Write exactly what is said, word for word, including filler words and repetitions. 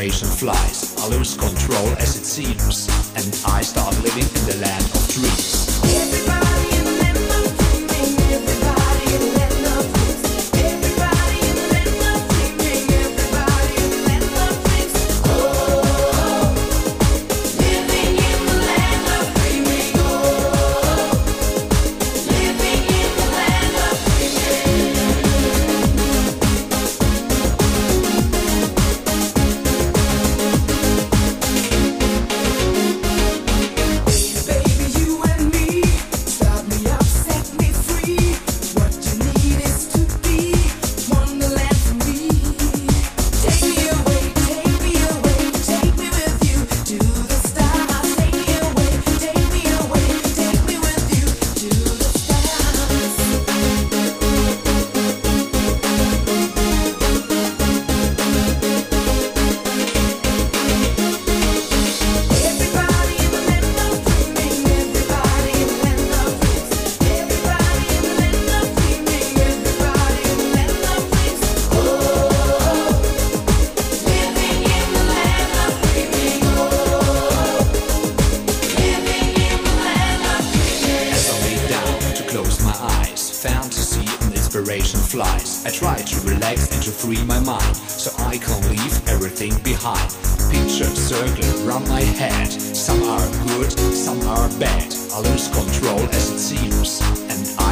inspiration flies. I lose control as it seems, and I start living in the land of dreams. Everybody in the land of dreaming, everybody in the land of dreams. Everybody in the land of dreaming, everybody in the land of dreams. Oh, living in the land of dreaming. Oh, living in the land of dreaming. Baby, you and me, start me up, set me free. What you need is to be Wonderland for me. Take me away, take me away, take me with you to the stars. Take me away, take me away, take me with you to the stars. Everybody in the land of dreaming, everybody in the land of dreams. Everybody in the land of dreaming, everybody in the land of dreams. Oh, living in the land of dreaming. Oh, living in the land of dreaming. As I lay down to close my eyes, fantasy and inspiration flies. I try to relax and to free my mind, so I can leave everything behind. Pictures circling around my head, some are good, some are bad. I lose control as it seems, and I